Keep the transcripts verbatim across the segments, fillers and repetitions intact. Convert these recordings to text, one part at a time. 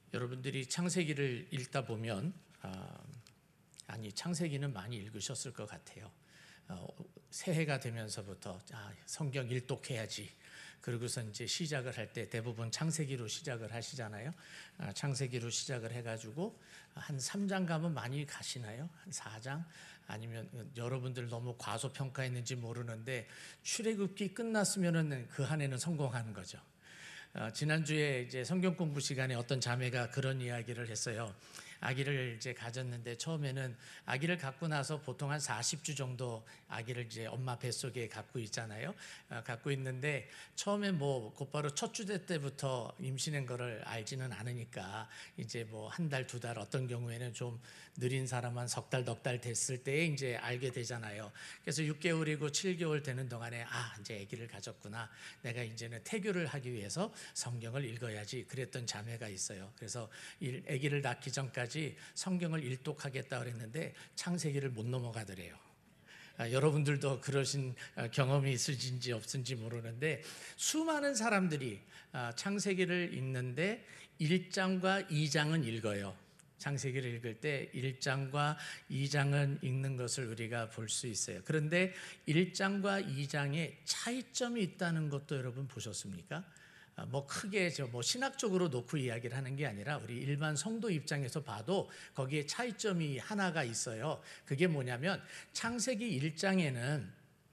여러분들이 창세기를 읽다 보면 아, 아니 창세기는 많이 읽으셨을 것 같아요. 어, 새해가 되면서부터 아, 성경 일독해야지. 그러고서 이제 시작을 할 때 대부분 창세기로 시작을 하시잖아요. 아, 창세기로 시작을 해가지고 한 삼 장 가면 많이 가시나요? 한 사 장? 아니면 여러분들 너무 과소평가했는지 모르는데 출애굽기 끝났으면은 그 한 해는 성공하는 거죠. 어, 지난주에 이제 성경 공부 시간에 어떤 자매가 그런 이야기를 했어요. 아기를 이제 가졌는데 처음에는 아기를 갖고 나서 보통 한 사십 주 정도 아기를 이제 엄마 뱃속에 갖고 있잖아요. 어, 갖고 있는데 처음에 뭐 곧바로 첫 주대 때부터 임신한 거를 알지는 않으니까 이제 뭐 한 달, 두 달 어떤 경우에는 좀 느린 사람은 석 달, 넉 달 됐을 때 이제 알게 되잖아요. 그래서 육 개월이고 칠 개월 되는 동안에 아, 이제 아기를 가졌구나. 내가 이제는 태교를 하기 위해서 성경을 읽어야지. 그랬던 자매가 있어요. 그래서 아기를 낳기 전까지 성경을 일독하겠다 그랬는데 창세기를 못 넘어가더래요. 아, 여러분들도 그러신 경험이 있으신지 없은지 모르는데 수많은 사람들이 아, 창세기를 읽는데 일 장과 이 장은 읽어요. 창세기를 읽을 때 일 장과 이 장은 읽는 것을 우리가 볼 수 있어요. 그런데 일 장과 이 장에 차이점이 있다는 것도 여러분 보셨습니까? 뭐 크게 저 뭐 신학적으로 놓고 이야기를 하는 게 아니라 우리 일반 성도 입장에서 봐도 거기에 차이점이 하나가 있어요. 그게 뭐냐면 창세기 일 장에는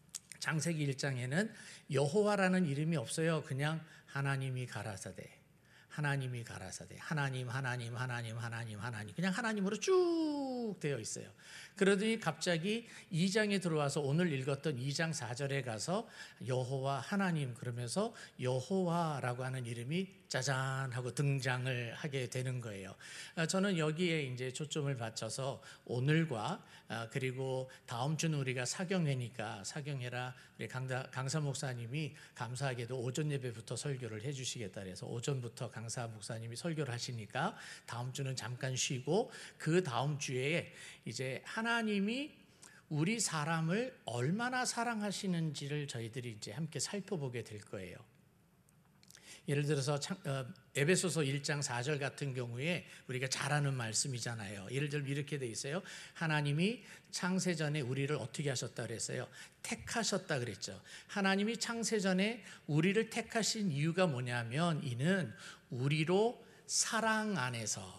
창세기 일 장에는 여호와라는 이름이 없어요. 그냥 하나님이 가라사대. 하나님이 가라사대. 하나님, 하나님, 하나님, 하나님, 하나님. 그냥 하나님으로 쭉 되어 있어요. 그러더니 갑자기 이 장에 들어와서 오늘 읽었던 이 장 사 절에 가서 여호와 하나님 그러면서 여호와라고 하는 이름이 짜잔 하고 등장을 하게 되는 거예요. 저는 여기에 이제 초점을 맞춰서 오늘과 그리고 다음 주는 우리가 사경회니까 사경회라 우리 강사, 강사 목사님이 감사하게도 오전 예배부터 설교를 해주시겠다 그래서 오전부터 강사 목사님이 설교를 하시니까 다음 주는 잠깐 쉬고 그 다음 주에 이제 하나님이 우리 사람을 얼마나 사랑하시는지를 저희들이 이제 함께 살펴보게 될 거예요. 예를 들어서 에베소서 일 장 사 절 같은 경우에 우리가 잘 아는 말씀이잖아요. 예를 들면 이렇게 돼 있어요. 하나님이 창세전에 우리를 어떻게 하셨다 그랬어요? 택하셨다 그랬죠. 하나님이 창세전에 우리를 택하신 이유가 뭐냐면 이는 우리로 사랑 안에서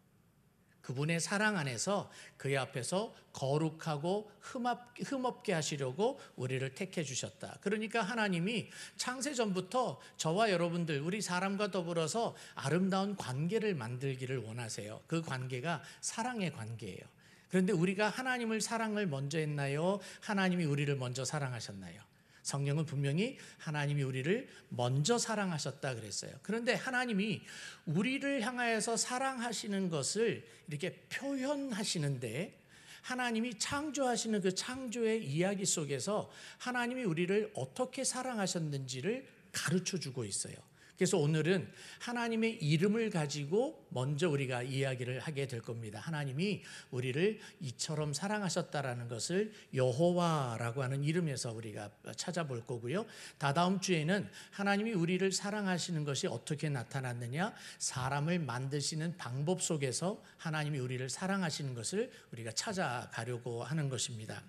그분의 사랑 안에서 그의 앞에서 거룩하고 흠없게 하시려고 우리를 택해 주셨다. 그러니까 하나님이 창세전부터 저와 여러분들 우리 사람과 더불어서 아름다운 관계를 만들기를 원하세요. 그 관계가 사랑의 관계예요. 그런데 우리가 하나님을 사랑을 먼저 했나요? 하나님이 우리를 먼저 사랑하셨나요? 성경은 분명히 하나님이 우리를 먼저 사랑하셨다 그랬어요. 그런데 하나님이 우리를 향하여서 사랑하시는 것을 이렇게 표현하시는데 하나님이 창조하시는 그 창조의 이야기 속에서 하나님이 우리를 어떻게 사랑하셨는지를 가르쳐 주고 있어요. 그래서 오늘은 하나님의 이름을 가지고 먼저 우리가 이야기를 하게 될 겁니다. 하나님이 우리를 이처럼 사랑하셨다라는 것을 여호와라고 하는 이름에서 우리가 찾아볼 거고요. 다다음 주에는 하나님이 우리를 사랑하시는 것이 어떻게 나타났느냐, 사람을 만드시는 방법 속에서 하나님이 우리를 사랑하시는 것을 우리가 찾아가려고 하는 것입니다.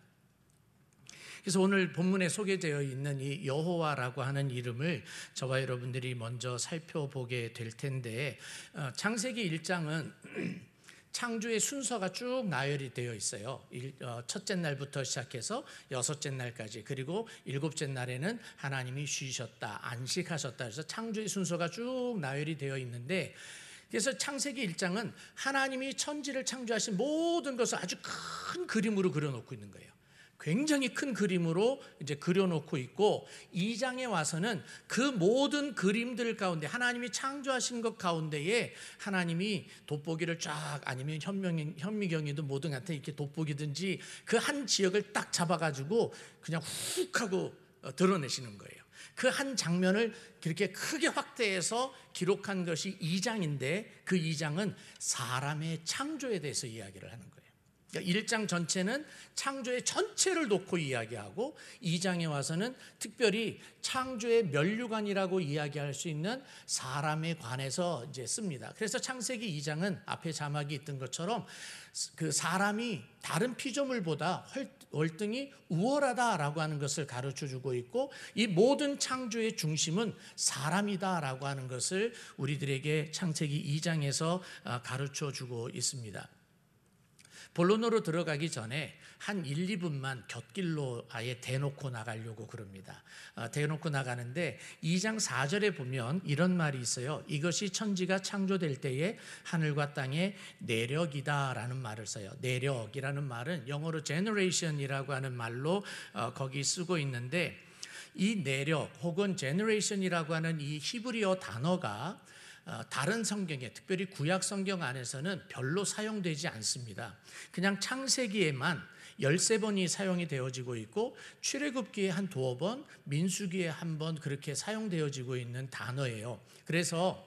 그래서 오늘 본문에 소개되어 있는 이 여호와라고 하는 이름을 저와 여러분들이 먼저 살펴보게 될 텐데 창세기 일 장은 창조의 순서가 쭉 나열이 되어 있어요. 첫째 날부터 시작해서 여섯째 날까지 그리고 일곱째 날에는 하나님이 쉬셨다, 안식하셨다 그래서 창조의 순서가 쭉 나열이 되어 있는데 그래서 창세기 일 장은 하나님이 천지를 창조하신 모든 것을 아주 큰 그림으로 그려놓고 있는 거예요. 굉장히 큰 그림으로 이제 그려놓고 있고 이 장에 와서는 그 모든 그림들 가운데 하나님이 창조하신 것 가운데에 하나님이 돋보기를 쫙 아니면 현명, 현미경이든 뭐든 같은 이렇게 돋보기든지 그 한 지역을 딱 잡아가지고 그냥 훅 하고 드러내시는 거예요. 그 한 장면을 그렇게 크게 확대해서 기록한 것이 이 장인데 그 이 장은 사람의 창조에 대해서 이야기를 하는 거예요. 그러니까 일 장 전체는 창조의 전체를 놓고 이야기하고 이 장에 와서는 특별히 창조의 면류관이라고 이야기할 수 있는 사람에 관해서 이제 씁니다. 그래서 창세기 이 장은 앞에 자막이 있던 것처럼 그 사람이 다른 피조물보다 월등히 우월하다라고 하는 것을 가르쳐주고 있고, 이 모든 창조의 중심은 사람이다라고 하는 것을 우리들에게 창세기 이 장에서 가르쳐주고 있습니다. 본론으로 들어가기 전에 한 일, 이 분만 곁길로 아예 대놓고 나가려고 그럽니다. 어, 대놓고 나가는데 이 장 사 절에 보면 이런 말이 있어요. 이것이 천지가 창조될 때에 하늘과 땅의 내력이다라는 말을 써요. 내력이라는 말은 영어로 generation이라고 하는 말로 어, 거기 쓰고 있는데, 이 내력 혹은 generation이라고 하는 이 히브리어 단어가 다른 성경에, 특별히 구약 성경 안에서는 별로 사용되지 않습니다. 그냥 창세기에만 열세 번이 사용이 되어지고 있고, 출애굽기에 한 두어 번, 민수기에 한 번 그렇게 사용되어지고 있는 단어예요. 그래서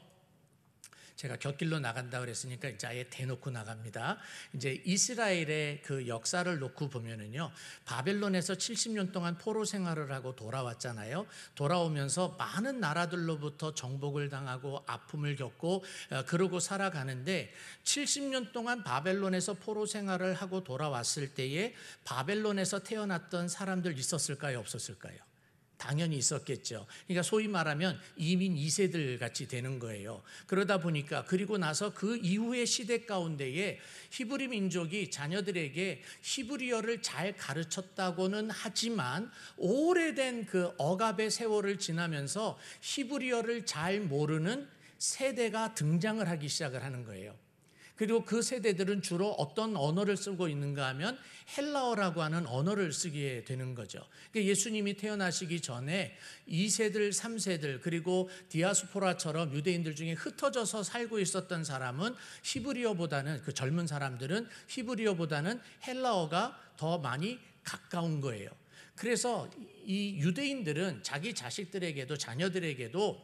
제가 곁길로 나간다 그랬으니까 이제 아예 대놓고 나갑니다. 이제 이스라엘의 그 역사를 놓고 보면은요, 바벨론에서 칠십 년 동안 포로 생활을 하고 돌아왔잖아요. 돌아오면서 많은 나라들로부터 정복을 당하고 아픔을 겪고 그러고 살아가는데, 칠십 년 동안 바벨론에서 포로 생활을 하고 돌아왔을 때에 바벨론에서 태어났던 사람들 있었을까요? 없었을까요? 당연히 있었겠죠. 그러니까 소위 말하면 이민 이 세들 같이 되는 거예요. 그러다 보니까 그리고 나서 그 이후의 시대 가운데에 히브리 민족이 자녀들에게 히브리어를 잘 가르쳤다고는 하지만, 오래된 그 억압의 세월을 지나면서 히브리어를 잘 모르는 세대가 등장을 하기 시작을 하는 거예요. 그리고 그 세대들은 주로 어떤 언어를 쓰고 있는가 하면 헬라어라고 하는 언어를 쓰게 되는 거죠. 그러니까 예수님이 태어나시기 전에 이 세들, 삼 세들, 그리고 디아스포라처럼 유대인들 중에 흩어져서 살고 있었던 사람은 히브리어보다는, 그 젊은 사람들은 히브리어보다는 헬라어가 더 많이 가까운 거예요. 그래서 이 유대인들은 자기 자식들에게도, 자녀들에게도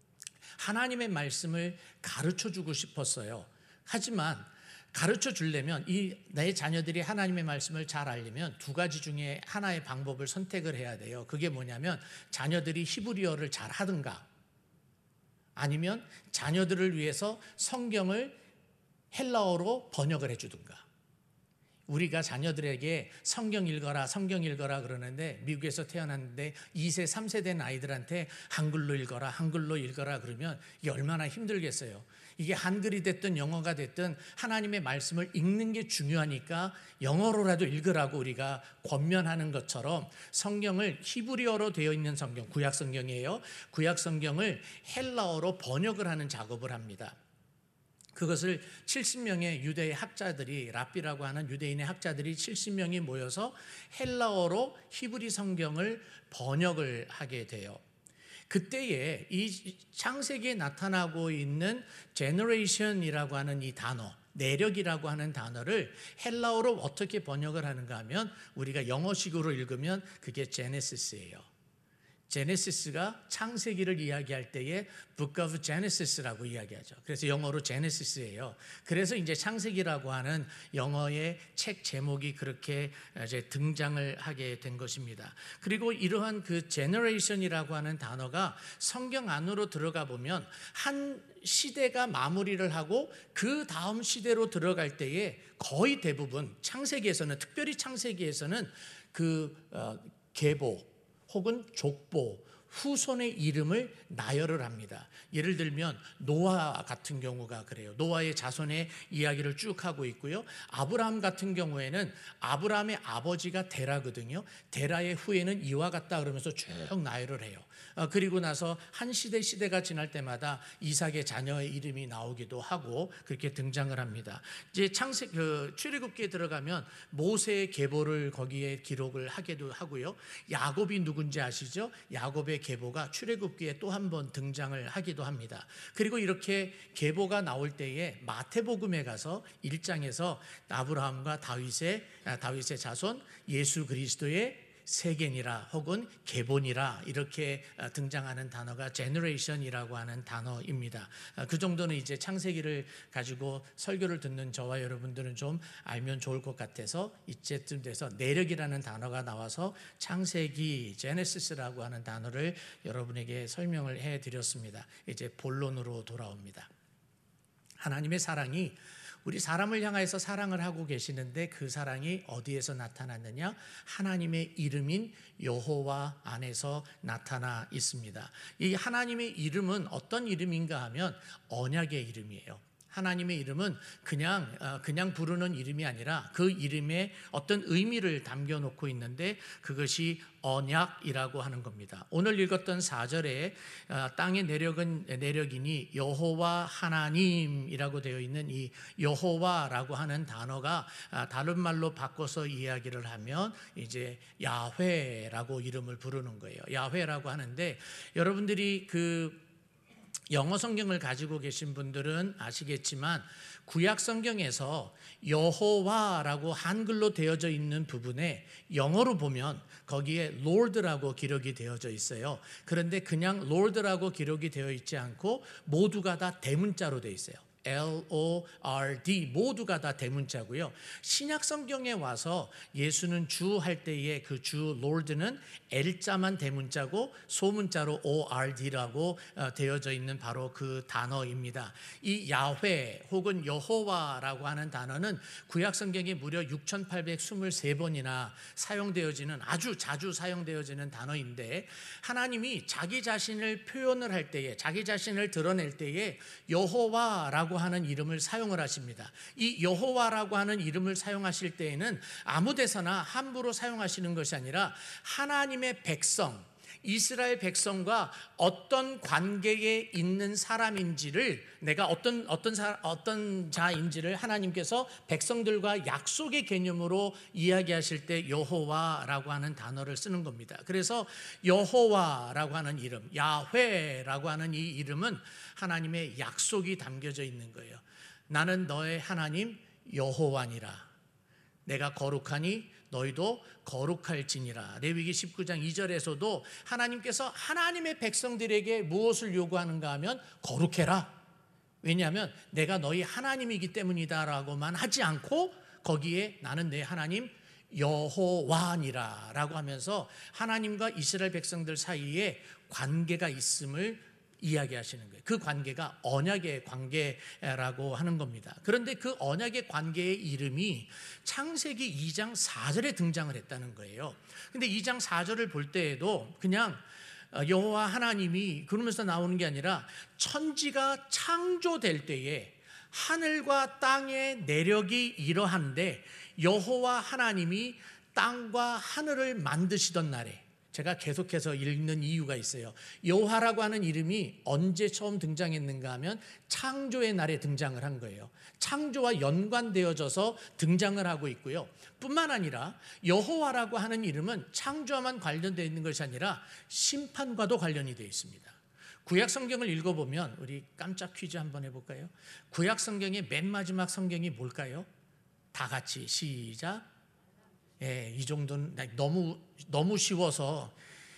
하나님의 말씀을 가르쳐주고 싶었어요. 하지만 가르쳐 주려면, 이 내 자녀들이 하나님의 말씀을 잘 알려면 두 가지 중에 하나의 방법을 선택을 해야 돼요. 그게 뭐냐면, 자녀들이 히브리어를 잘 하든가, 아니면 자녀들을 위해서 성경을 헬라어로 번역을 해주든가. 우리가 자녀들에게 성경 읽어라, 성경 읽어라 그러는데, 미국에서 태어났는데 이 세, 삼 세 된 아이들한테 한글로 읽어라, 한글로 읽어라 그러면 이게 얼마나 힘들겠어요. 이게 한글이 됐든 영어가 됐든 하나님의 말씀을 읽는 게 중요하니까 영어로라도 읽으라고 우리가 권면하는 것처럼, 성경을 히브리어로 되어 있는 성경, 구약 성경이에요. 구약 성경을 헬라어로 번역을 하는 작업을 합니다. 그것을 칠십 명의 유대의 학자들이, 랍비라고 하는 유대인의 학자들이 칠십 명이 모여서 헬라어로 히브리 성경을 번역을 하게 돼요. 그때에 이 창세기에 나타나고 있는 generation이라고 하는 이 단어, 내력이라고 하는 단어를 헬라어로 어떻게 번역을 하는가 하면, 우리가 영어식으로 읽으면 그게 제네시스예요. 제네시스가 창세기를 이야기할 때에 Book of Genesis라고 이야기하죠. 그래서 영어로 제네시스예요. 그래서 이제 창세기라고 하는 영어의 책 제목이 그렇게 이제 등장을 하게 된 것입니다. 그리고 이러한 그 generation이라고 하는 단어가 성경 안으로 들어가 보면 한 시대가 마무리를 하고 그 다음 시대로 들어갈 때에 거의 대부분 창세기에서는, 특별히 창세기에서는 그 어, 계보 혹은 족보, 후손의 이름을 나열을 합니다. 예를 들면 노아 같은 경우가 그래요. 노아의 자손의 이야기를 쭉 하고 있고요. 아브라함 같은 경우에는 아브라함의 아버지가 데라거든요. 데라의 후예는 이와 같다 그러면서 쭉 나열을 해요. 그리고 나서 한 시대 시대가 지날 때마다 이삭의 자녀의 이름이 나오기도 하고 그렇게 등장을 합니다. 이제 창세 그 출애굽기에 들어가면 모세의 계보를 거기에 기록을 하기도 하고요. 야곱이 누군지 아시죠? 야곱의 계보가 출애굽기에 또 한 번 등장을 하기도 합니다. 그리고 이렇게 계보가 나올 때에 마태복음에 가서 일 장에서 아브라함과 다윗의 다윗의 자손 예수 그리스도의 세계니라 혹은 계보니라 이렇게 등장하는 단어가 generation이라고 하는 단어입니다. 그 정도는 이제 창세기를 가지고 설교를 듣는 저와 여러분들은 좀 알면 좋을 것 같아서 이제쯤 돼서 내력이라는 단어가 나와서 창세기 제네시스라고 하는 단어를 여러분에게 설명을 해드렸습니다. 이제 본론으로 돌아옵니다. 하나님의 사랑이 우리 사람을 향해서 사랑을 하고 계시는데 그 사랑이 어디에서 나타났느냐? 하나님의 이름인 여호와 안에서 나타나 있습니다. 이 하나님의 이름은 어떤 이름인가 하면 언약의 이름이에요. 하나님의 이름은 그냥 그냥 부르는 이름이 아니라 그 이름에 어떤 의미를 담겨 놓고 있는데 그것이 언약이라고 하는 겁니다. 오늘 읽었던 사 절에 땅의 내력은 내력이니 여호와 하나님이라고 되어 있는 이 여호와라고 하는 단어가 다른 말로 바꿔서 이야기를 하면 이제 야훼라고 이름을 부르는 거예요. 야훼라고 하는데 여러분들이 그 영어 성경을 가지고 계신 분들은 아시겠지만 구약 성경에서 여호와라고 한글로 되어져 있는 부분에 영어로 보면 거기에 Lord라고 기록이 되어져 있어요. 그런데 그냥 Lord라고 기록이 되어 있지 않고 모두가 다 대문자로 되어 있어요. 엘 오 알 디 모두가 다 대문자고요. 신약 성경에 와서 예수는 주 할 때에 그 주 Lord는 L자만 대문자고 소문자로 오 알 디라고 되어져 있는 바로 그 단어입니다. 이 야훼 혹은 여호와라고 하는 단어는 구약 성경에 무려 육천팔백이십삼 번이나 사용되어지는 아주 자주 사용되어지는 단어인데 하나님이 자기 자신을 표현을 할 때에 자기 자신을 드러낼 때에 여호와라고 하는 이름을 사용을 하십니다. 이 여호와라고 하는 이름을 사용하실 때에는 아무 데서나 함부로 사용하시는 것이 아니라 하나님의 백성, 이스라엘 백성과 어떤 관계에 있는 사람인지를 내가 어떤 어떤 사, 어떤 자인지를 하나님께서 백성들과 약속의 개념으로 이야기하실 때 여호와라고 하는 단어를 쓰는 겁니다. 그래서 여호와라고 하는 이름, 야훼라고 하는 이 이름은 하나님의 약속이 담겨져 있는 거예요. 나는 너의 하나님 여호와니라. 내가 거룩하니 너희도 거룩할지니라. 레위기 십구 장 이 절에서도 하나님께서 하나님의 백성들에게 무엇을 요구하는가 하면 거룩해라. 왜냐하면 내가 너희 하나님이기 때문이다 라고만 하지 않고 거기에 나는 내 하나님 여호와니라 라고 하면서 하나님과 이스라엘 백성들 사이에 관계가 있음을 이야기하시는 거예요. 그 관계가 언약의 관계라고 하는 겁니다. 그런데 그 언약의 관계의 이름이 창세기 이 장 사 절에 등장을 했다는 거예요. 근데 이 장 사 절을 볼 때에도 그냥 여호와 하나님이 그러면서 나오는 게 아니라 천지가 창조될 때에 하늘과 땅의 내력이 이러한데 여호와 하나님이 땅과 하늘을 만드시던 날에 제가 계속해서 읽는 이유가 있어요. 여호와라고 하는 이름이 언제 처음 등장했는가 하면 창조의 날에 등장을 한 거예요. 창조와 연관되어져서 등장을 하고 있고요. 뿐만 아니라 여호와라고 하는 이름은 창조와만 관련되어 있는 것이 아니라 심판과도 관련이 되어 있습니다. 구약 성경을 읽어보면 우리 깜짝 퀴즈 한번 해볼까요? 구약 성경의 맨 마지막 성경이 뭘까요? 다 같이 시작. 예, 이 정도는 너무 너무 쉬워서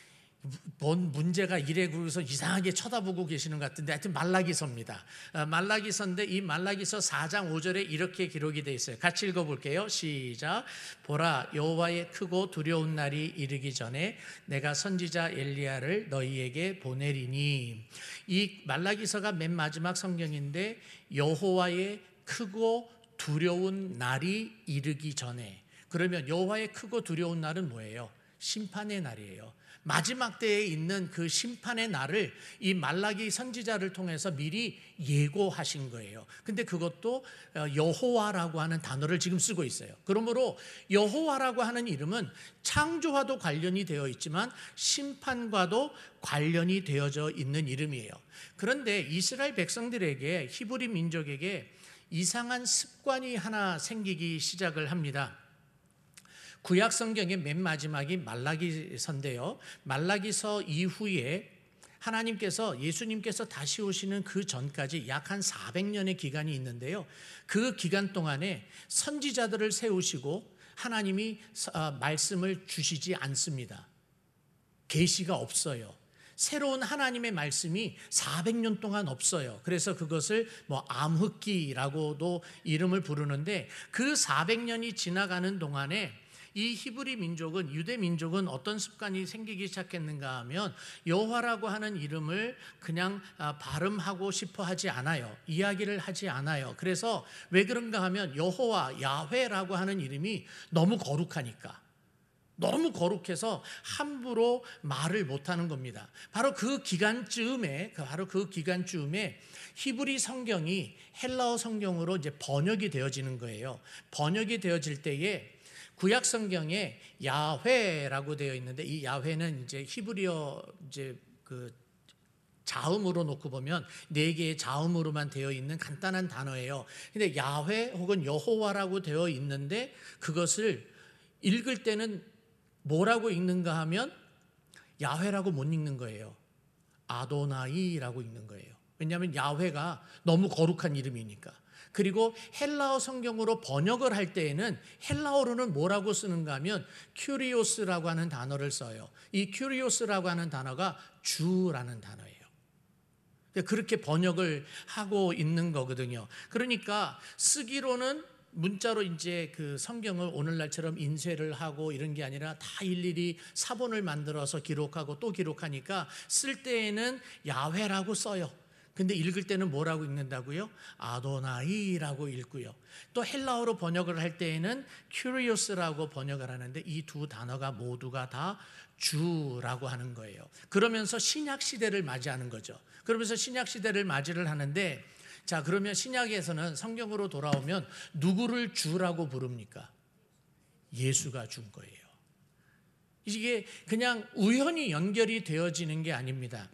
뭔 문제가 이래 그래서 이상하게 쳐다보고 계시는 것 같은데 하여튼 말라기서입니다. 말라기서인데 이 말라기서 사 장 오 절에 이렇게 기록이 되어 있어요. 같이 읽어볼게요. 시작. 보라 여호와의 크고 두려운 날이 이르기 전에 내가 선지자 엘리야를 너희에게 보내리니. 이 말라기서가 맨 마지막 성경인데 여호와의 크고 두려운 날이 이르기 전에, 그러면 여호와의 크고 두려운 날은 뭐예요? 심판의 날이에요. 마지막 때에 있는 그 심판의 날을 이 말라기 선지자를 통해서 미리 예고하신 거예요. 근데 그것도 여호와라고 하는 단어를 지금 쓰고 있어요. 그러므로 여호와라고 하는 이름은 창조와도 관련이 되어 있지만 심판과도 관련이 되어져 있는 이름이에요. 그런데 이스라엘 백성들에게, 히브리 민족에게 이상한 습관이 하나 생기기 시작을 합니다. 구약 성경의 맨 마지막이 말라기서인데요. 말라기서 이후에 하나님께서, 예수님께서 다시 오시는 그 전까지 약 한 사백 년의 기간이 있는데요. 그 기간 동안에 선지자들을 세우시고 하나님이 말씀을 주시지 않습니다. 계시가 없어요. 새로운 하나님의 말씀이 사백 년 동안 없어요. 그래서 그것을 뭐 암흑기라고도 이름을 부르는데, 그 사백 년이 지나가는 동안에 이 히브리 민족은, 유대 민족은 어떤 습관이 생기기 시작했는가 하면 여호와라고 하는 이름을 그냥 발음하고 싶어 하지 않아요. 이야기를 하지 않아요. 그래서 왜 그런가 하면 여호와, 야훼라고 하는 이름이 너무 거룩하니까, 너무 거룩해서 함부로 말을 못하는 겁니다. 바로 그 기간쯤에, 바로 그 기간쯤에 히브리 성경이 헬라어 성경으로 이제 번역이 되어지는 거예요. 번역이 되어질 때에 구약 성경에 야훼라고 되어 있는데, 이 야훼는 이제 히브리어 이제 그 자음으로 놓고 보면 네 개의 자음으로만 되어 있는 간단한 단어예요. 근데 야훼 혹은 여호와라고 되어 있는데, 그것을 읽을 때는 뭐라고 읽는가 하면 야훼라고 못 읽는 거예요. 아도나이라고 읽는 거예요. 왜냐하면 야훼가 너무 거룩한 이름이니까. 그리고 헬라어 성경으로 번역을 할 때에는 헬라어로는 뭐라고 쓰는가 하면 큐리오스라고 하는 단어를 써요. 이 큐리오스라고 하는 단어가 주라는 단어예요. 그렇게 번역을 하고 있는 거거든요. 그러니까 쓰기로는 문자로 이제 그 성경을 오늘날처럼 인쇄를 하고 이런 게 아니라 다 일일이 사본을 만들어서 기록하고 또 기록하니까 쓸 때에는 야훼라고 써요. 근데 읽을 때는 뭐라고 읽는다고요? 아도나이라고 읽고요. 또 헬라어로 번역을 할 때에는 큐리오스라고 번역을 하는데, 이 두 단어가 모두가 다 주라고 하는 거예요. 그러면서 신약 시대를 맞이하는 거죠. 그러면서 신약 시대를 맞이를 하는데, 자, 그러면 신약에서는 성경으로 돌아오면 누구를 주라고 부릅니까? 예수가 준 거예요. 이게 그냥 우연히 연결이 되어지는 게 아닙니다.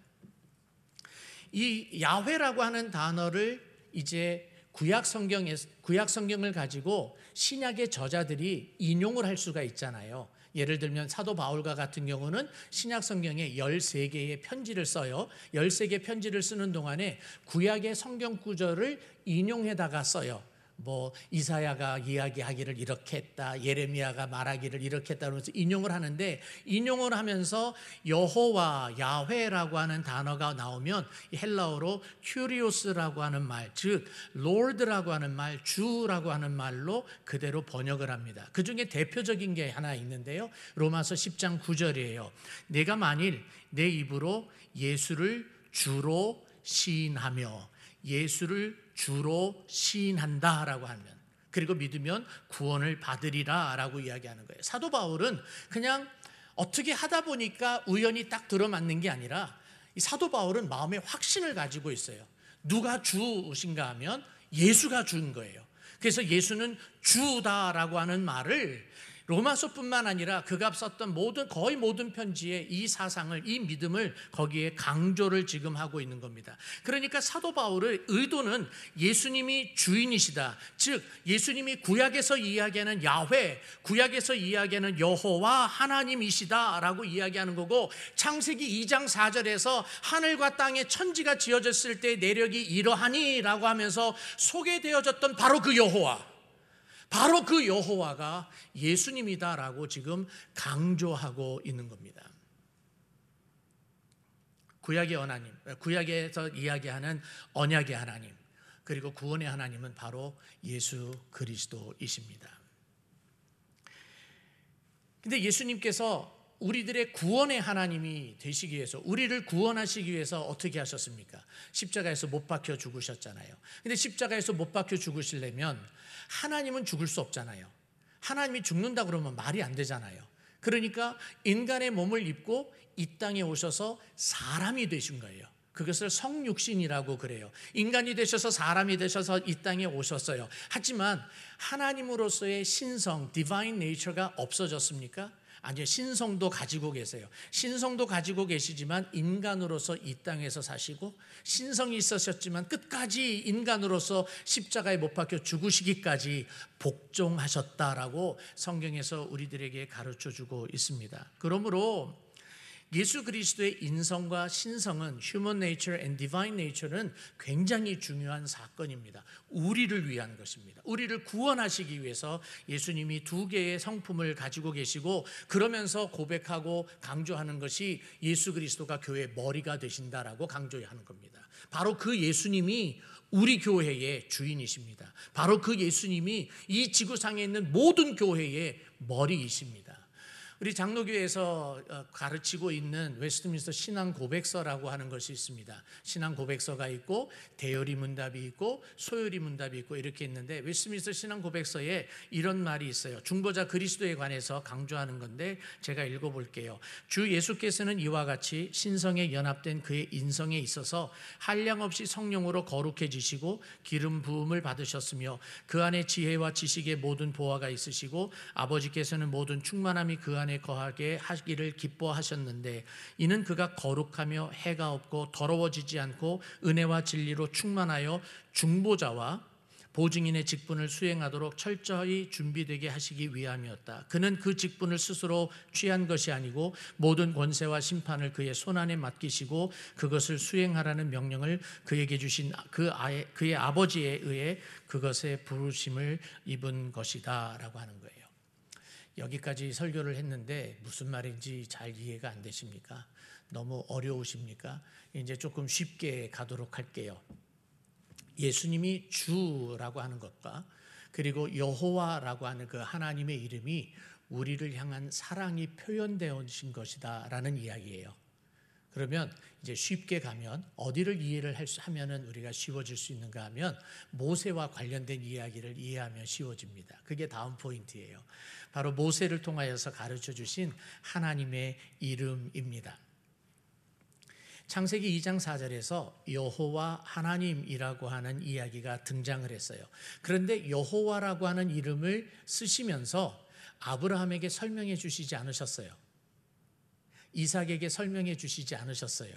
이 야훼라고 하는 단어를 이제 구약 성경에 구약 성경을 가지고 신약의 저자들이 인용을 할 수가 있잖아요. 예를 들면 사도 바울과 같은 경우는 신약 성경에 열세 개의 편지를 써요. 열세 개 편지를 쓰는 동안에 구약의 성경 구절을 인용해다가 써요. 뭐 이사야가 이야기하기를 이렇게 했다, 예레미야가 말하기를 이렇게 했다, 그러면서 인용을 하는데, 인용을 하면서 여호와, 야훼라고 하는 단어가 나오면 헬라어로 큐리오스라고 하는 말, 즉 롤드라고 하는 말, 주라고 하는 말로 그대로 번역을 합니다. 그 중에 대표적인 게 하나 있는데요, 로마서 십 장 구 절이에요. 내가 만일 내 입으로 예수를 주로 시인하며, 예수를 주로 시인한다라고 하면, 그리고 믿으면 구원을 받으리라라고 이야기하는 거예요. 사도 바울은 그냥 어떻게 하다 보니까 우연히 딱 들어맞는 게 아니라, 이 사도 바울은 마음에 확신을 가지고 있어요. 누가 주신가 하면 예수가 주인 거예요. 그래서 예수는 주다라고 하는 말을 로마서뿐만 아니라 그가 썼던 모든, 거의 모든 편지에 이 사상을, 이 믿음을 거기에 강조를 지금 하고 있는 겁니다. 그러니까 사도 바울의 의도는 예수님이 주인이시다, 즉 예수님이 구약에서 이야기하는 야훼, 구약에서 이야기하는 여호와 하나님이시다라고 이야기하는 거고, 창세기 이 장 사 절에서 하늘과 땅에 천지가 지어졌을 때 내력이 이러하니라고 하면서 소개되어졌던 바로 그 여호와, 바로 그 여호와가 예수님이다라고 지금 강조하고 있는 겁니다. 구약의 하나님, 구약에서 이야기하는 언약의 하나님, 그리고 구원의 하나님은 바로 예수 그리스도이십니다. 근데 예수님께서 우리들의 구원의 하나님이 되시기 위해서, 우리를 구원하시기 위해서 어떻게 하셨습니까? 십자가에서 못 박혀 죽으셨잖아요. 근데 십자가에서 못 박혀 죽으시려면 하나님은 죽을 수 없잖아요. 하나님이 죽는다 그러면 말이 안 되잖아요. 그러니까 인간의 몸을 입고 이 땅에 오셔서 사람이 되신 거예요. 그것을 성육신이라고 그래요. 인간이 되셔서 사람이 되셔서 이 땅에 오셨어요. 하지만 하나님으로서의 신성, 디바인 네이처가 없어졌습니까? 아니요, 신성도 가지고 계세요. 신성도 가지고 계시지만 인간으로서 이 땅에서 사시고, 신성이 있으셨지만 끝까지 인간으로서 십자가에 못 박혀 죽으시기까지 복종하셨다라고 성경에서 우리들에게 가르쳐주고 있습니다. 그러므로 예수 그리스도의 인성과 신성은 human nature and divine nature는 굉장히 중요한 사건입니다. 우리를 위한 것입니다. 우리를 구원하시기 위해서 예수님이 두 개의 성품을 가지고 계시고 그러면서 고백하고 강조하는 것이 예수 그리스도가 교회의 머리가 되신다라고 강조하는 겁니다. 바로 그 예수님이 우리 교회의 주인이십니다. 바로 그 예수님이 이 지구상에 있는 모든 교회의 머리이십니다. 우리 장로교회에서 가르치고 있는 웨스트민스터 신앙 고백서라고 하는 것이 있습니다. 신앙 고백서가 있고 대열이 문답이 있고 소열이 문답이 있고 이렇게 있는데 웨스트민스터 신앙 고백서에 이런 말이 있어요. 중보자 그리스도에 관해서 강조하는 건데 제가 읽어볼게요. 주 예수께서는 이와 같이 신성에 연합된 그의 인성에 있어서 한량없이 성령으로 거룩해지시고 기름 부음을 받으셨으며 그 안에 지혜와 지식의 모든 보화가 있으시고 아버지께서는 모든 충만함이 그 안에 거하게 하기를 기뻐하셨는데 이는 그가 거룩하며 해가 없고 더러워지지 않고 은혜와 진리로 충만하여 중보자와 보증인의 직분을 수행하도록 철저히 준비되게 하시기 위함이었다. 그는 그 직분을 스스로 취한 것이 아니고 모든 권세와 심판을 그의 손안에 맡기시고 그것을 수행하라는 명령을 그에게 주신 그 아의, 그의 아버지에 의해 그것에 부르심을 입은 것이다 라고 하는 거예요. 여기까지 설교를 했는데 무슨 말인지 잘 이해가 안 되십니까? 너무 어려우십니까? 이제 조금 쉽게 가도록 할게요. 예수님이 주라고 하는 것과 그리고 여호와라고 하는 그 하나님의 이름이 우리를 향한 사랑이 표현되어진 것이다 라는 이야기예요. 그러면 이제 쉽게 가면 어디를 이해를 하면은 우리가 쉬워질 수 있는가 하면 모세와 관련된 이야기를 이해하면 쉬워집니다. 그게 다음 포인트예요. 바로 모세를 통하여서 가르쳐 주신 하나님의 이름입니다. 창세기 이 장 사 절에서 여호와 하나님이라고 하는 이야기가 등장을 했어요. 그런데 여호와라고 하는 이름을 쓰시면서 아브라함에게 설명해 주시지 않으셨어요. 이삭에게 설명해 주시지 않으셨어요.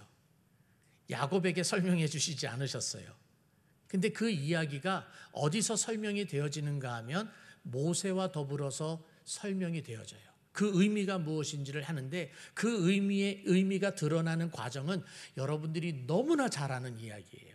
야곱에게 설명해 주시지 않으셨어요. 근데 그 이야기가 어디서 설명이 되어지는가 하면 모세와 더불어서 설명이 되어져요. 그 의미가 무엇인지를 하는데 그 의미의 의미가 드러나는 과정은 여러분들이 너무나 잘 아는 이야기예요.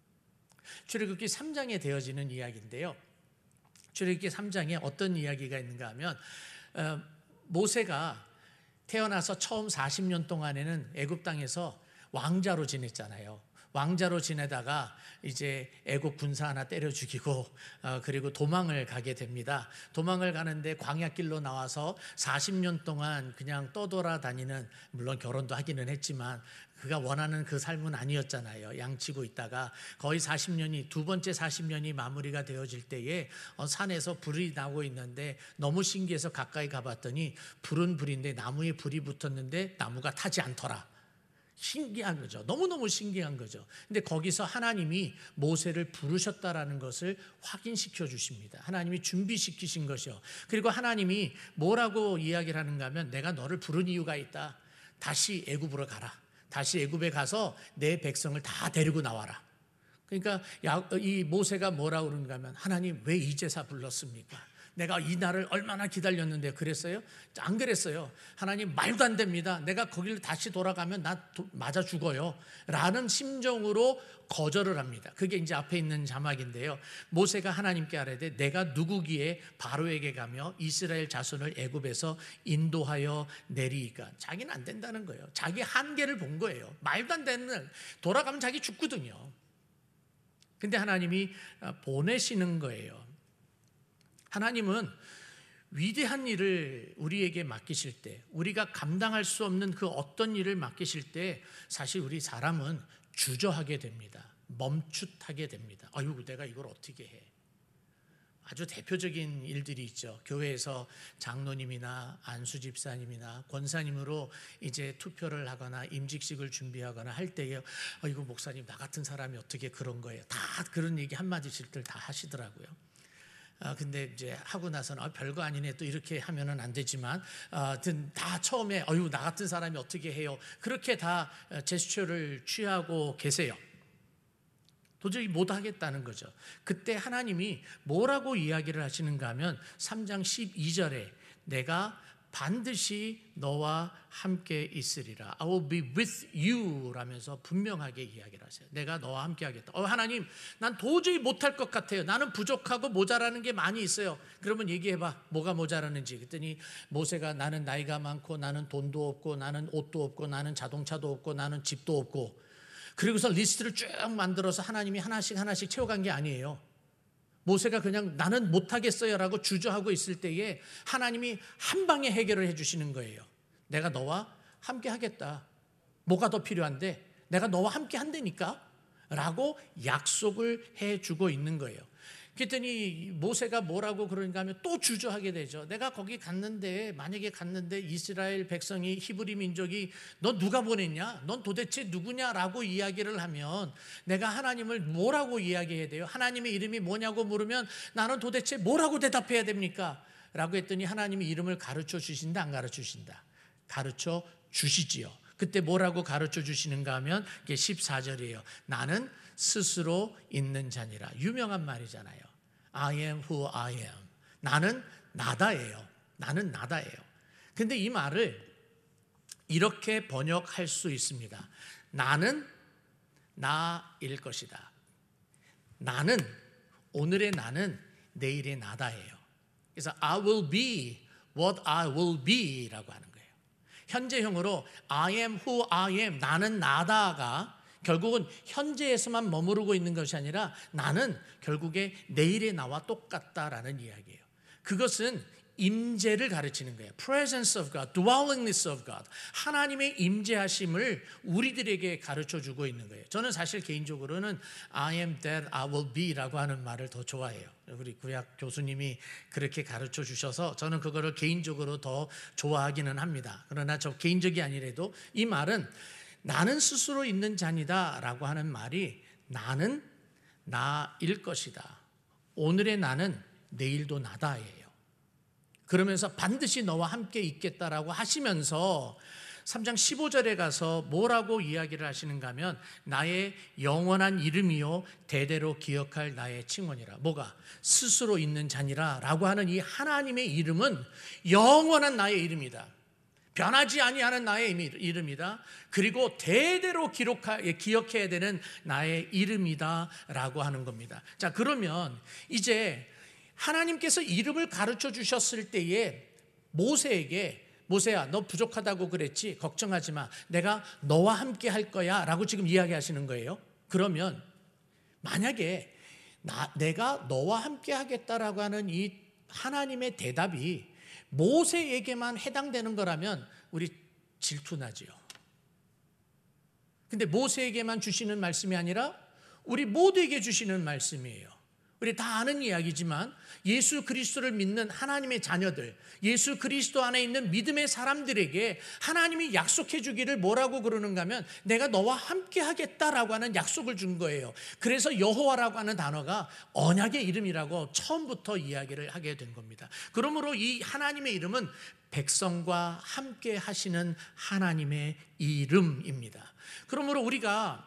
출애굽기 삼 장에 되어지는 이야기인데요. 출애굽기 삼 장에 어떤 이야기가 있는가 하면 어, 모세가 태어나서 처음 사십 년 동안에는 애굽 땅에서 왕자로 지냈잖아요. 왕자로 지내다가 이제 애국 군사 하나 때려 죽이고 어, 그리고 도망을 가게 됩니다. 도망을 가는데 광야길로 나와서 사십 년 동안 그냥 떠돌아다니는, 물론 결혼도 하기는 했지만 그가 원하는 그 삶은 아니었잖아요. 양치고 있다가 거의 사십 년이 두 번째 사십 년이 마무리가 되어질 때에 어, 산에서 불이 나고 있는데 너무 신기해서 가까이 가봤더니 불은 불인데 나무에 불이 붙었는데 나무가 타지 않더라. 신기한 거죠. 너무너무 신기한 거죠. 근데 거기서 하나님이 모세를 부르셨다라는 것을 확인시켜 주십니다. 하나님이 준비시키신 것이요. 그리고 하나님이 뭐라고 이야기를 하는가 하면 내가 너를 부른 이유가 있다. 다시 애굽으로 가라. 다시 애굽에 가서 내 백성을 다 데리고 나와라. 그러니까 이 모세가 뭐라고 그러는가 하면 하나님 왜 이제사 불렀습니까? 내가 이 날을 얼마나 기다렸는데 그랬어요? 안 그랬어요. 하나님 말도 안 됩니다. 내가 거기를 다시 돌아가면 나 맞아 죽어요. 라는 심정으로 거절을 합니다. 그게 이제 앞에 있는 자막인데요. 모세가 하나님께 아뢰되 내가 누구기에 바로에게 가며 이스라엘 자손을 애굽에서 인도하여 내리이까. 자기는 안 된다는 거예요. 자기 한계를 본 거예요. 말도 안 되는, 돌아가면 자기 죽거든요. 근데 하나님이 보내시는 거예요. 하나님은 위대한 일을 우리에게 맡기실 때, 우리가 감당할 수 없는 그 어떤 일을 맡기실 때 사실 우리 사람은 주저하게 됩니다. 멈칫하게 됩니다. 아유, 내가 이걸 어떻게 해? 아주 대표적인 일들이 있죠. 교회에서 장로님이나 안수 집사님이나 권사님으로 이제 투표를 하거나 임직식을 준비하거나 할 때에 아이고 목사님 나 같은 사람이 어떻게 그런 거예요? 다 그런 얘기 한마디씩들 다 하시더라고요. 아, 근데 이제 하고 나서는 아, 별거 아니네 또 이렇게 하면은 안 되지만 아, 다 처음에 어유 나 같은 사람이 어떻게 해요? 그렇게 다 제스처를 취하고 계세요. 도저히 못 하겠다는 거죠. 그때 하나님이 뭐라고 이야기를 하시는가 하면 삼 장 십이 절에 내가 반드시 너와 함께 있으리라. I will be with you 라면서 분명하게 이야기를 하세요. 내가 너와 함께 하겠다. 어, 하나님, 난 도저히 못할 것 같아요. 나는 부족하고 모자라는 게 많이 있어요. 그러면 얘기해봐. 뭐가 모자라는지. 그랬더니 모세가 나는 나이가 많고 나는 돈도 없고 나는 옷도 없고 나는 자동차도 없고 나는 집도 없고, 그리고서 리스트를 쭉 만들어서 하나님이 하나씩 하나씩 채워간 게 아니에요. 모세가 그냥 나는 못하겠어요 라고 주저하고 있을 때에 하나님이 한 방에 해결을 해주시는 거예요. 내가 너와 함께 하겠다. 뭐가 더 필요한데 내가 너와 함께 한다니까 라고 약속을 해주고 있는 거예요. 그랬더니 모세가 뭐라고 그러는가 하면 또 주저하게 되죠. 내가 거기 갔는데, 만약에 갔는데 이스라엘 백성이, 히브리 민족이 너 누가 보냈냐? 넌 도대체 누구냐라고 이야기를 하면 내가 하나님을 뭐라고 이야기해야 돼요? 하나님의 이름이 뭐냐고 물으면 나는 도대체 뭐라고 대답해야 됩니까? 라고 했더니 하나님이 이름을 가르쳐 주신다, 안 가르쳐 주신다? 가르쳐 주시지요. 그때 뭐라고 가르쳐 주시는가 하면 이게 십사 절이에요. 나는 스스로 있는 자니라. 유명한 말이잖아요. I am who I am. 나는 나다예요. 나는 나다예요. 근데 이 말을 이렇게 번역할 수 있습니다. 나는 나일 것이다. 나는, 오늘의 나는 내일의 나다예요. 그래서 I will be what I will be 라고 하는 거예요. 현재형으로 I am who I am, 나는 나다가 결국은 현재에서만 머무르고 있는 것이 아니라 나는 결국에 내일의 나와 똑같다라는 이야기예요. 그것은 임재를 가르치는 거예요. Presence of God, dwellingness of God. 하나님의 임재하심을 우리들에게 가르쳐주고 있는 거예요. 저는 사실 개인적으로는 I am that I will be 라고 하는 말을 더 좋아해요. 우리 구약 교수님이 그렇게 가르쳐 주셔서 저는 그거를 개인적으로 더 좋아하기는 합니다. 그러나 저 개인적이 아니라도 이 말은 나는 스스로 있는 자니다 라고 하는 말이 나는 나일 것이다. 오늘의 나는 내일도 나다예요. 그러면서 반드시 너와 함께 있겠다라고 하시면서 삼 장 십오 절에 가서 뭐라고 이야기를 하시는가 하면 나의 영원한 이름이요 대대로 기억할 나의 칭원이라. 뭐가? 스스로 있는 자니라 라고 하는 이 하나님의 이름은 영원한 나의 이름이다. 변하지 아니하는 나의 이름이다. 그리고 대대로 기록하, 기억해야 되는 나의 이름이다 라고 하는 겁니다. 자, 그러면 이제 하나님께서 이름을 가르쳐 주셨을 때에 모세에게 모세야, 너 부족하다고 그랬지? 걱정하지 마. 내가 너와 함께 할 거야 라고 지금 이야기하시는 거예요. 그러면 만약에 나, 내가 너와 함께 하겠다라고 하는 이 하나님의 대답이 모세에게만 해당되는 거라면 우리 질투나지요. 근데 모세에게만 주시는 말씀이 아니라 우리 모두에게 주시는 말씀이에요. 우리 다 아는 이야기지만 예수 그리스도를 믿는 하나님의 자녀들, 예수 그리스도 안에 있는 믿음의 사람들에게 하나님이 약속해 주기를 뭐라고 그러는가 하면 내가 너와 함께 하겠다라고 하는 약속을 준 거예요. 그래서 여호와라고 하는 단어가 언약의 이름이라고 처음부터 이야기를 하게 된 겁니다. 그러므로 이 하나님의 이름은 백성과 함께 하시는 하나님의 이름입니다. 그러므로 우리가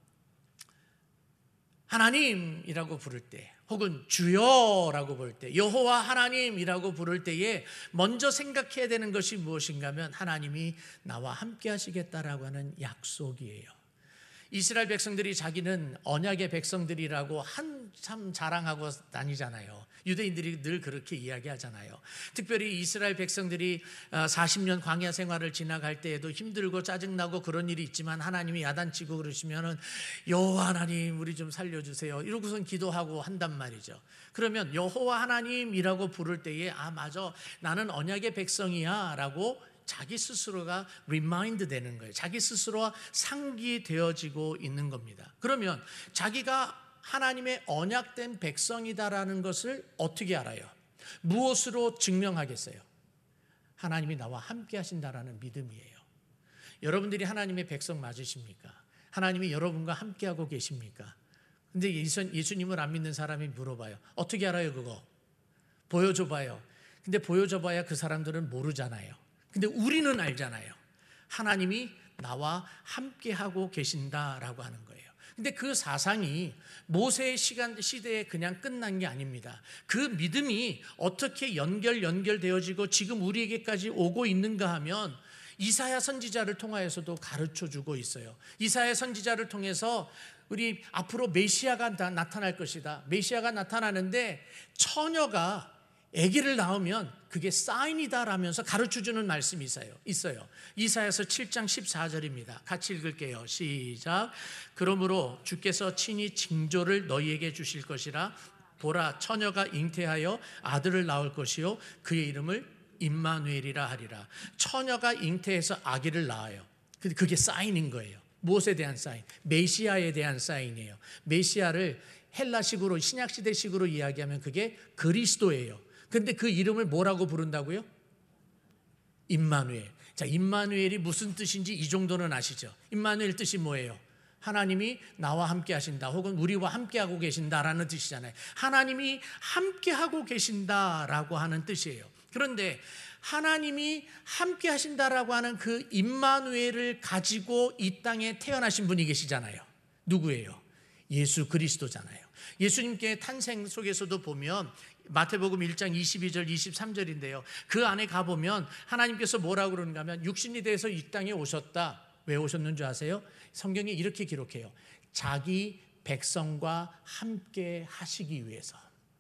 하나님이라고 부를 때 혹은 주여라고 부를 때, 여호와 하나님이라고 부를 때에 먼저 생각해야 되는 것이 무엇인가 하면 하나님이 나와 함께 하시겠다라고 하는 약속이에요. 이스라엘 백성들이 자기는 언약의 백성들이라고 한참 자랑하고 다니잖아요. 유대인들이 늘 그렇게 이야기하잖아요. 특별히 이스라엘 백성들이 사십 년 광야 생활을 지나갈 때에도 힘들고 짜증나고 그런 일이 있지만 하나님이 야단치고 그러시면은 여호와 하나님 우리 좀 살려주세요 이러고선 기도하고 한단 말이죠. 그러면 여호와 하나님이라고 부를 때에 아 맞아 나는 언약의 백성이야 라고 자기 스스로가 리마인드 되는 거예요. 자기 스스로가 상기되어지고 있는 겁니다. 그러면 자기가 하나님의 언약된 백성이다라는 것을 어떻게 알아요? 무엇으로 증명하겠어요? 하나님이 나와 함께 하신다라는 믿음이에요. 여러분들이 하나님의 백성 맞으십니까? 하나님이 여러분과 함께하고 계십니까? 근데 예수님을 안 믿는 사람이 물어봐요. 어떻게 알아요 그거? 보여줘봐요. 근데 보여줘봐야 그 사람들은 모르잖아요. 근데 우리는 알잖아요. 하나님이 나와 함께하고 계신다라고 하는 거예요. 근데 그 사상이 모세의 시간 시대에 그냥 끝난 게 아닙니다. 그 믿음이 어떻게 연결 연결되어지고 지금 우리에게까지 오고 있는가 하면 이사야 선지자를 통하여서도 가르쳐 주고 있어요. 이사야 선지자를 통해서 우리 앞으로 메시아가 나타날 것이다. 메시아가 나타나는데 처녀가 아기를 낳으면 그게 사인이다라면서 가르쳐주는 말씀이 있어요. 있어요. 이사야서 칠 장 십사 절입니다. 같이 읽을게요. 시작. 그러므로 주께서 친히 징조를 너희에게 주실 것이라. 보라, 처녀가 잉태하여 아들을 낳을 것이요 그의 이름을 임마누엘이라 하리라. 처녀가 잉태해서 아기를 낳아요. 근데 그게 사인인 거예요. 무엇에 대한 사인? 메시아에 대한 사인이에요. 메시아를 헬라식으로 신약시대식으로 이야기하면 그게 그리스도예요. 근데 그 이름을 뭐라고 부른다고요? 임마누엘. 자, 임마누엘이 무슨 뜻인지 이 정도는 아시죠? 임마누엘 뜻이 뭐예요? 하나님이 나와 함께 하신다, 혹은 우리와 함께 하고 계신다라는 뜻이잖아요. 하나님이 함께 하고 계신다라고 하는 뜻이에요. 그런데 하나님이 함께 하신다라고 하는 그 임마누엘을 가지고 이 땅에 태어나신 분이 계시잖아요. 누구예요? 예수 그리스도잖아요. 예수님께 탄생 속에서도 보면 마태복음 일 장 이십이 절 이십삼 절인데요. 그 안에 가보면 하나님께서 뭐라고 그러는가 하면 육신이 돼서 이 땅에 오셨다. 왜 오셨는 줄 아세요? 성경에 이렇게 기록해요. 자기 백성과 함께 하시기 위해서.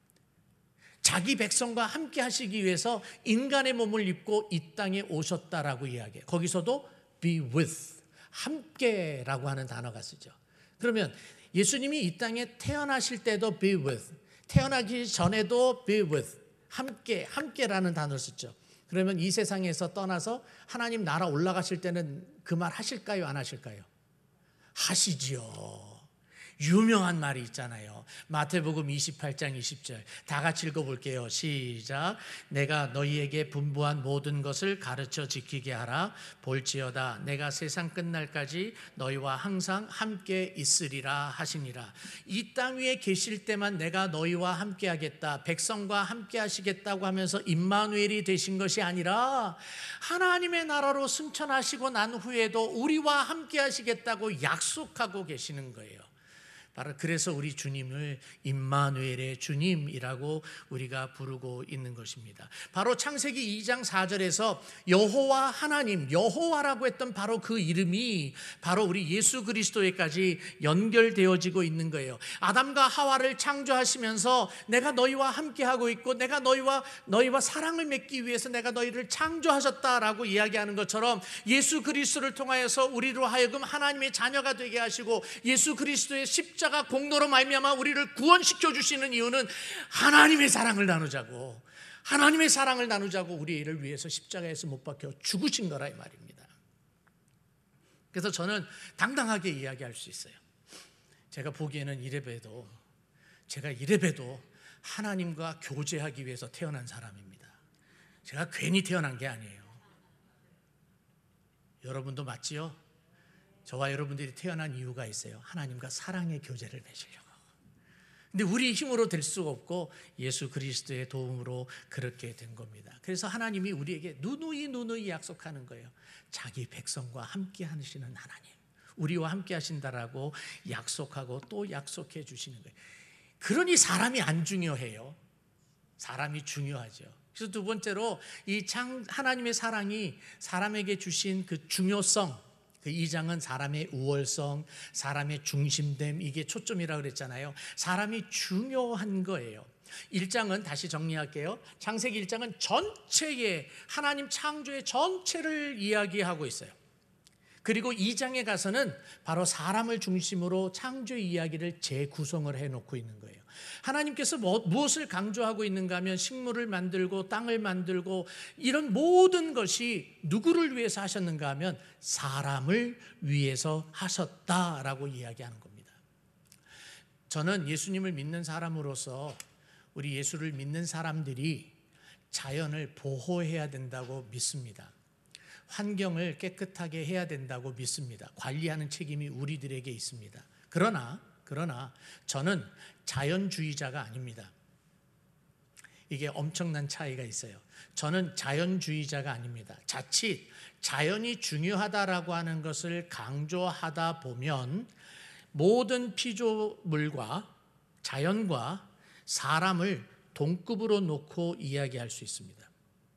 자기 백성과 함께 하시기 위해서 인간의 몸을 입고 이 땅에 오셨다라고 이야기해요. 거기서도 be with, 함께라고 하는 단어가 쓰죠. 그러면 예수님이 이 땅에 태어나실 때도 be with, 태어나기 전에도 be with, 함께, 함께라는 단어를 쓰죠. 그러면 이 세상에서 떠나서 하나님 나라 올라가실 때는 그 말 하실까요? 안 하실까요? 하시지요. 유명한 말이 있잖아요. 마태복음 이십팔 장 이십 절 다 같이 읽어볼게요. 시작. 내가 너희에게 분부한 모든 것을 가르쳐 지키게 하라. 볼지어다 내가 세상 끝날까지 너희와 항상 함께 있으리라 하시니라. 이 땅 위에 계실 때만 내가 너희와 함께 하겠다, 백성과 함께 하시겠다고 하면서 임마누엘이 되신 것이 아니라 하나님의 나라로 승천하시고 난 후에도 우리와 함께 하시겠다고 약속하고 계시는 거예요. 바로 그래서 우리 주님을 임마누엘의 주님이라고 우리가 부르고 있는 것입니다. 바로 창세기 이 장 사 절에서 여호와 하나님, 여호와라고 했던 바로 그 이름이 바로 우리 예수 그리스도에까지 연결되어지고 있는 거예요. 아담과 하와를 창조하시면서 내가 너희와 함께하고 있고 내가 너희와 너희와 사랑을 맺기 위해서 내가 너희를 창조하셨다라고 이야기하는 것처럼 예수 그리스도를 통하여서 우리로 하여금 하나님의 자녀가 되게 하시고 예수 그리스도의 십자가 십자가 공로로 말미암아 우리를 구원시켜 주시는 이유는 하나님의 사랑을 나누자고, 하나님의 사랑을 나누자고 우리를 위해서 십자가에서 못 박혀 죽으신 거라 이 말입니다. 그래서 저는 당당하게 이야기할 수 있어요. 제가 보기에는 이래봬도 제가 이래봬도 하나님과 교제하기 위해서 태어난 사람입니다. 제가 괜히 태어난 게 아니에요. 여러분도 맞지요? 저와 여러분들이 태어난 이유가 있어요. 하나님과 사랑의 교제를 맺으려고. 근데 우리 힘으로 될 수가 없고 예수 그리스도의 도움으로 그렇게 된 겁니다. 그래서 하나님이 우리에게 누누이 누누이 약속하는 거예요. 자기 백성과 함께 하시는 하나님, 우리와 함께 하신다라고 약속하고 또 약속해 주시는 거예요. 그러니 사람이 안 중요해요. 사람이 중요하죠. 그래서 두 번째로 이 장 하나님의 사랑이 사람에게 주신 그 중요성, 그 이 장은 사람의 우월성, 사람의 중심됨, 이게 초점이라고 그랬잖아요. 사람이 중요한 거예요. 일 장은 다시 정리할게요. 창세기 일 장은 전체의 하나님 창조의 전체를 이야기하고 있어요. 그리고 이 장에 가서는 바로 사람을 중심으로 창조의 이야기를 재구성을 해놓고 있는 거예요. 하나님께서 뭐, 무엇을 강조하고 있는가 하면 식물을 만들고 땅을 만들고 이런 모든 것이 누구를 위해서 하셨는가 하면 사람을 위해서 하셨다라고 이야기하는 겁니다. 저는 예수님을 믿는 사람으로서 우리 예수를 믿는 사람들이 자연을 보호해야 된다고 믿습니다. 환경을 깨끗하게 해야 된다고 믿습니다. 관리하는 책임이 우리들에게 있습니다. 그러나 그러나 저는 자연주의자가 아닙니다. 이게 엄청난 차이가 있어요. 저는 자연주의자가 아닙니다. 자칫 자연이 중요하다라고 하는 것을 강조하다 보면 모든 피조물과 자연과 사람을 동급으로 놓고 이야기할 수 있습니다.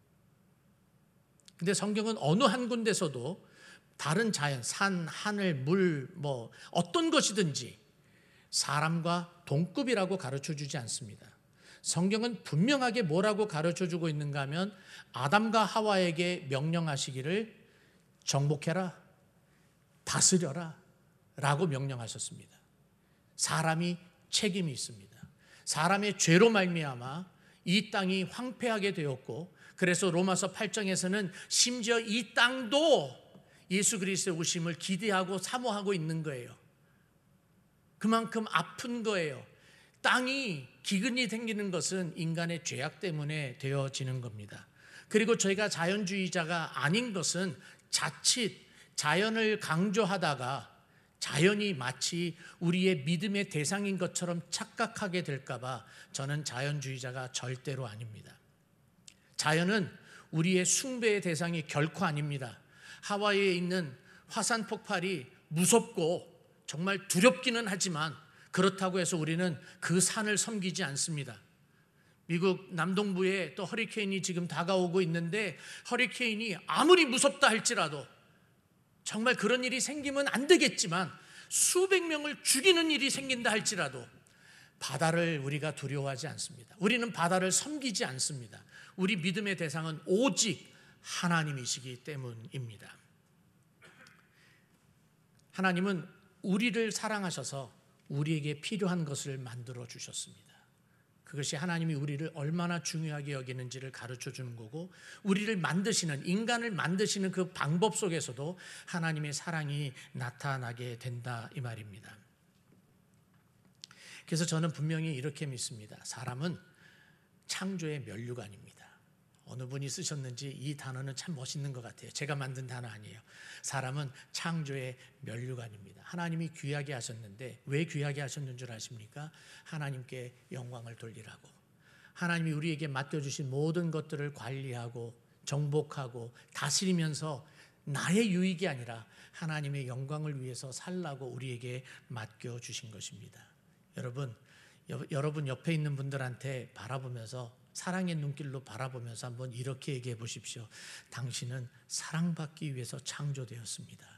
근데 성경은 어느 한 군데서도 다른 자연, 산, 하늘, 물, 뭐 어떤 것이든지 사람과 동급이라고 가르쳐 주지 않습니다. 성경은 분명하게 뭐라고 가르쳐 주고 있는가 하면 아담과 하와에게 명령하시기를 정복해라, 다스려라 라고 명령하셨습니다. 사람이 책임이 있습니다. 사람의 죄로 말미암아 이 땅이 황폐하게 되었고, 그래서 로마서 팔 장에서는 심지어 이 땅도 예수 그리스도의 오심을 기대하고 사모하고 있는 거예요. 그만큼 아픈 거예요. 땅이 기근이 생기는 것은 인간의 죄악 때문에 되어지는 겁니다. 그리고 저희가 자연주의자가 아닌 것은 자칫 자연을 강조하다가 자연이 마치 우리의 믿음의 대상인 것처럼 착각하게 될까 봐 저는 자연주의자가 절대로 아닙니다. 자연은 우리의 숭배의 대상이 결코 아닙니다. 하와이에 있는 화산 폭발이 무섭고 정말 두렵기는 하지만 그렇다고 해서 우리는 그 산을 섬기지 않습니다. 미국 남동부에 또 허리케인이 지금 다가오고 있는데, 허리케인이 아무리 무섭다 할지라도, 정말 그런 일이 생기면 안 되겠지만 수백 명을 죽이는 일이 생긴다 할지라도 바다를 우리가 두려워하지 않습니다. 우리는 바다를 섬기지 않습니다. 우리 믿음의 대상은 오직 하나님이시기 때문입니다. 하나님은 우리를 사랑하셔서 우리에게 필요한 것을 만들어 주셨습니다. 그것이 하나님이 우리를 얼마나 중요하게 여기는지를 가르쳐 주는 거고, 우리를 만드시는, 인간을 만드시는 그 방법 속에서도 하나님의 사랑이 나타나게 된다 이 말입니다. 그래서 저는 분명히 이렇게 믿습니다. 사람은 창조의 면류관입니다. 어느 분이 쓰셨는지 이 단어는 참 멋있는 것 같아요. 제가 만든 단어 아니에요. 사람은 창조의 면류관입니다. 하나님이 귀하게 하셨는데 왜 귀하게 하셨는 줄 아십니까? 하나님께 영광을 돌리라고. 하나님이 우리에게 맡겨주신 모든 것들을 관리하고 정복하고 다스리면서 나의 유익이 아니라 하나님의 영광을 위해서 살라고 우리에게 맡겨주신 것입니다. 여러분, 여, 여러분 옆에 있는 분들한테 바라보면서, 사랑의 눈길로 바라보면서 한번 이렇게 얘기해 보십시오. 당신은 사랑받기 위해서 창조되었습니다.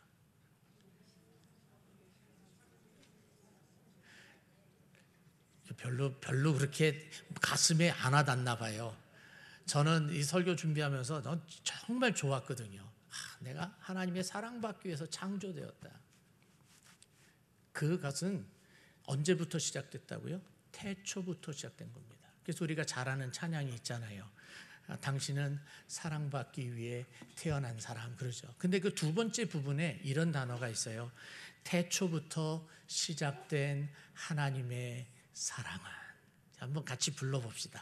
별로 별로 그렇게 가슴에 안 와닿나 봐요. 저는 이 설교 준비하면서 넌 정말 좋았거든요. 아, 내가 하나님의 사랑받기 위해서 창조되었다. 그것은 언제부터 시작됐다고요? 태초부터 시작된 겁니다. 그래서 우리가 잘 아는 찬양이 있잖아요. 아, 당신은 사랑받기 위해 태어난 사람, 그러죠. 근데 그 두 번째 부분에 이런 단어가 있어요. 태초부터 시작된 하나님의 사랑은. 한번 같이 불러봅시다.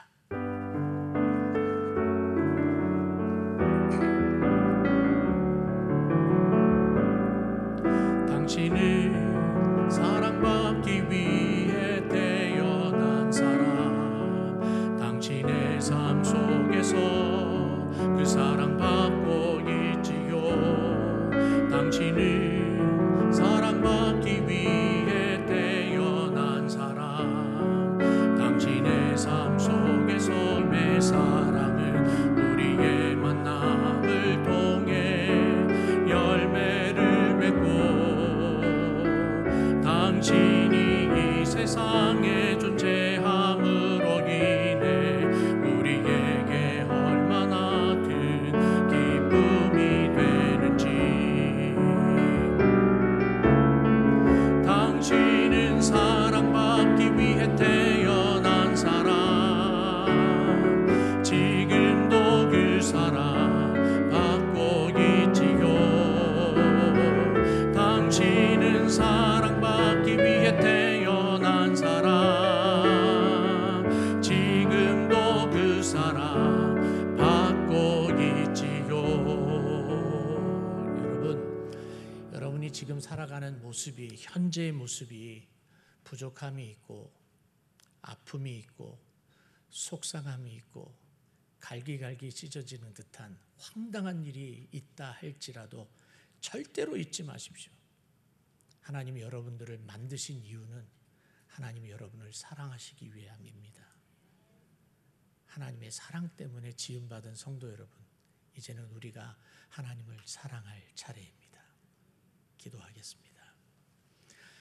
당신은 사랑받기 위해 태어난 사람, 당신의 삶 속에서 그 사랑받고 있지요. 당신은 사랑받기 위해 태어난 사람, 당신의 삶 속에서 내 사랑은 우리의 만남을 통해 열매를 맺고, 당신이 이 세상에 존재함으로 인해 우리에게 얼마나 큰 기쁨이 되는지. 당신은 사랑받기 위해 태어난 사람, 지금도 그 사랑 받고 있지요. 당신은 사랑받기 위해 태어난 사람, 지금도 그 사랑 받고 있지요. 여러분, 여러분이 지금 살아가는 모습이, 현재의 모습이 부족함이 있고 아픔이 있고 속상함이 있고 갈기갈기 찢어지는 듯한 황당한 일이 있다 할지라도 절대로 잊지 마십시오. 하나님이 여러분들을 만드신 이유는 하나님이 여러분을 사랑하시기 위함입니다. 하나님의 사랑 때문에 지음받은 성도 여러분, 이제는 우리가 하나님을 사랑할 차례입니다. 기도하겠습니다.